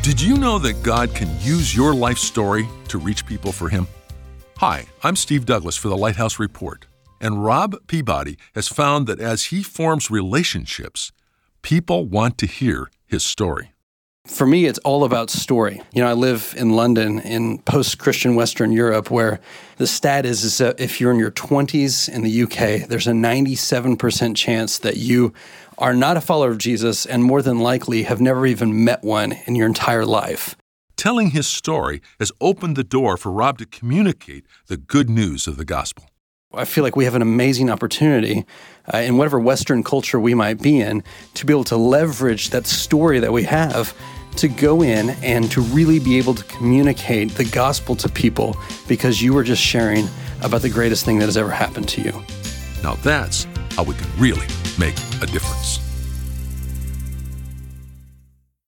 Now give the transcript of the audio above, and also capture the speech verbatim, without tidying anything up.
Did you know that God can use your life story to reach people for Him? Hi, I'm Steve Douglas for the Lighthouse Report, and Rob Peabody has found that as he forms relationships, people want to hear his story. For me, it's all about story. You know, I live in London in post-Christian Western Europe, where the stat is, is that if you're in your twenties in the U K, there's a ninety-seven percent chance that you are not a follower of Jesus and more than likely have never even met one in your entire life. Telling his story has opened the door for Rob to communicate the good news of the gospel. I feel like we have an amazing opportunity uh, in whatever Western culture we might be in to be able to leverage that story that we have to go in and to really be able to communicate the gospel to people because you were just sharing about the greatest thing that has ever happened to you. Now that's how we can really make a difference.